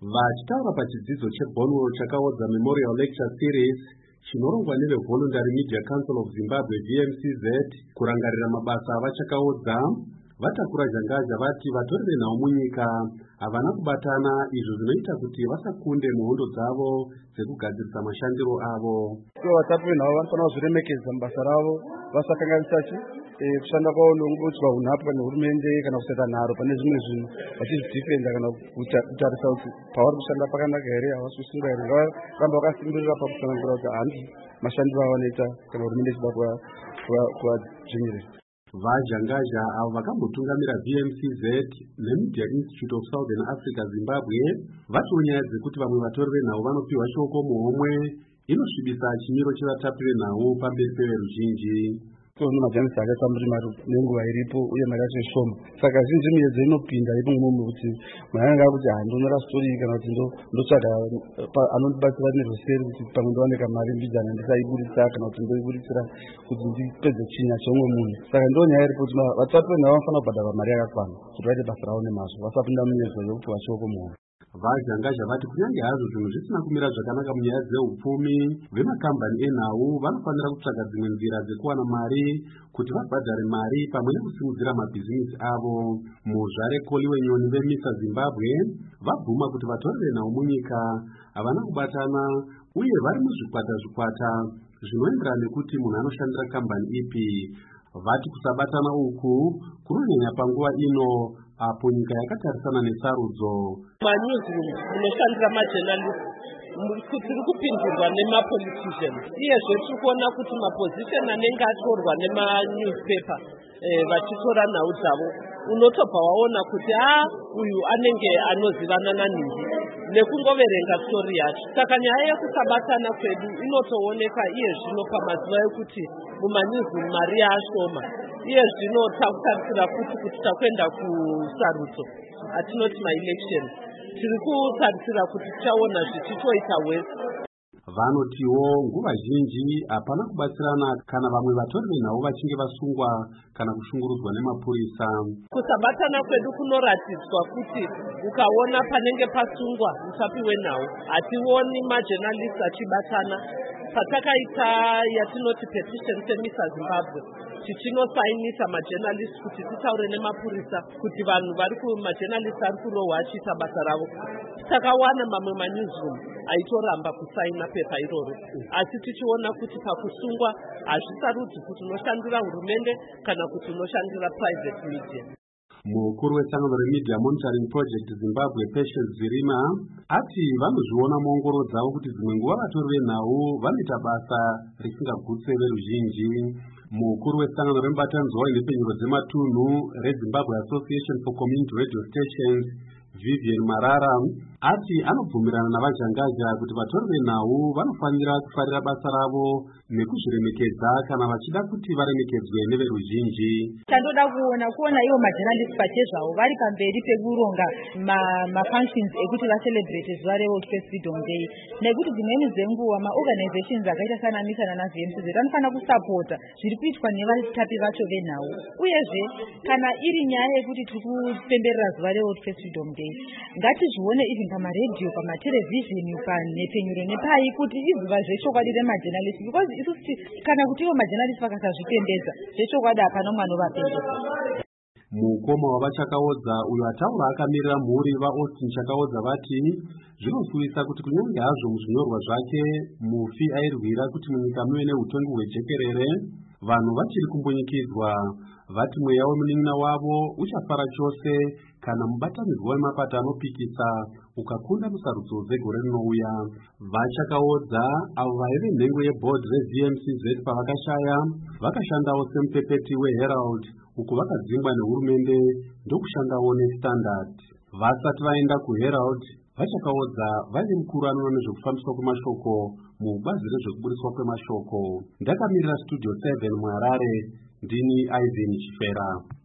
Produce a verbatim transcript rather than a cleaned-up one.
Vachitaura pachidzidzo cheBonwell chakaodza Memorial Lecture Series chinorongwa neveVoluntary Media Council of Zimbabwe V M C Z kurangarira mabasa avachakaodza, vatakura jangaja vati vatori venhau munyika havana kubatana, izvo zvinoita kuti vasakunde muhondo dzavo dzekugadzirisa mashandiro avo. Vatatu venhau vanofanira kuzviremekedza mabasa ravo vasakanganisira kushanda kwavo nokuudzwa unhapwa nehurumende kana kusaita nharo pane zvimwe zvinhu vachizvidhifenda kana kutarisa kuti pavari kushanda pakanaka here, havasi kusunga here. Varambe vakasimbirira pakusanangura kuti handi mashandiro avanoita kana hurumende ichida kuvadzvinyirira. Vajangaja avo vakambotungamira V M C Z neMedia Institute of Southern Africa Zimbabwe vatiwo nyaya dzekuti vamwe vatori venhau vanopiwa shoko muhomwe inosvibisa chimiro chevatapi venhau pamberi peveruzhinji. Tono majanisi akaita muri mari nenguva iripo uye mari yacho shoma, saka zhinji miedzo inopinda iri mumwe kuti mayanga kuti handonora stori kana kuti ndotsvaga anondibatsira neruseri kuti pamwe ndowaneka mari mbijana ndisaiburisa kana kuti ndoiburitsira kuti ndipedze chinya chomwe munhu. Saka ndo nyaya iripo kuti vatatu venhau vanofanira kubhadharwa mari yakakwana kuti vaite basa ravo nemazvo, vasapinda munyedzo yokupiwa shoko muhomwe. Vajangaja vati kunyange hazvo zvinhu zvisina kumira zvakanaka munyaya dzeupfumi, vemakambani enhau vanofanira kutsvaga dzimwe nzira dzekuwana mari kuti vabhadhare mari pamwe nekusimudzira mabhizinisi avo. Muzvare Koliwe Nyoni veMISA Zimbabwe vabvuma kuti vatori venhau munyika havana kubatana uye vari muzvikwata zvikwata zvinoenderana nekuti munhu anoshandira kambani ipi. Vati kusabatana uku kunonyanya panguva ino apo nyika yakatarisana nesarudzo. Manyuzi munoshandira majournalists tiri kupindirwa nemapoliticians, iyezve tiri kuona kuti maposition anenge atorwa nemanewspaper vachitora nhau dzavo, unotobva waona kuti a uyu anenge anozivana naningi nekungoverenga stori yacho. Saka nyaya yekusabatana kwedu inotooneka iye zvino pamazuva ekuti mumanyuzi mari yaashoma. Iye zvino takutarisira kuti kuti takwenda kusarudzo atinoti maelection, tiri kutarisira kuti tichaona zvichitoita wese. Vanotiwo nguva zhinji hapana kubatsirana kana vamwe vatori venhau vachinge vasungwa kana kushungurudzwa nemapurisa. Kusabatana kwedu kunoratidzwa kuti ukaona panenge pasungwa mutapi wenhau, hationi majournalists achibatana. Patakaita yatinoti petition seMISA Zimbabwe tichinosainisa majournalists kuti titaure nemapurisa kuti vanhu vari kumajournalists ari kurohwa achiita basa ravo, takawana mamwe manewsroom aitoramba kusaina pepa iroro, asi tichiona kuti pakusungwa hazvisarudzi kuti unoshandira hurumende kana kuti unoshandira private media. Mukuru wesangano reMedia Monitoring Project Zimbabwe Patience Zirima ati vanozviona muongoro dzavo kuti dzimwe nguva vatori venhau vanoita basa risingagutse veruzhinji. Mukuru wesangano remubatanzwa wenhepfenyuro dzematunhu reZimbabwe Association for Community Radio Stations Vivian Marara ati anobvumirana navajangaja kuti vatori venhau vanofanira kufarira basa ravo nekuzviremekedza kana vachida kuti varemekedzwe neveruzhinji. Tandoda kuona kuona ivo majournalists pachezvavo vari pamberi pekuronga mafunctions ekuti vacelebrate zuva reWorld Press Freedom Day, nekuti dzimweni dzenguva maorganizations akaita sana MISA nana V M C Z anofanira kusapota zviri kuitwa nevatapi vacho venhau. Uyezve kana iri nyaya yekuti tiri kupemberera zuva reWorld Press Freedom Day, ngatizvione even pamaredhiyo, pamatelevhizheni, panhepfenyuro nepai kuti izuva zvechokwadi remajournalists, because isusu kana kuti ivo majournalists vakasazvipembedza zvechokwadi hapana mwana ovapembedza. Mukoma wavachakaodza uyo ataura akamirira mhuri vaAustin Chakaodza vati zvinosuwisa kuti kunyange hazvo muzvinyorwa zvake mufi airwira kuti munyika muve neutongi hwejekerere, vanhu vachiri kumbunyikidzwa. Vati mweya wemunin'ina wavo uchafara chose kana mubatanidzwa wemapata anopikisa ukakunda musarudzo dzegore rinouya. Vachakaodza avo vaive nhengo yebhodhi reV M C Z pavakashaya vakashandawo semupepeti weHerald uku vakadzingwa nehurumende ndokushandawo neStandard. Vasati vaenda kuHerald, Vachakaodza vaive mukuru anoona nezvekufambiswa kwemashoko mubazi rezvekuburiswa kwemashoko. Ndakamirira Studio seven muHarare, ndini Ivan Chifera.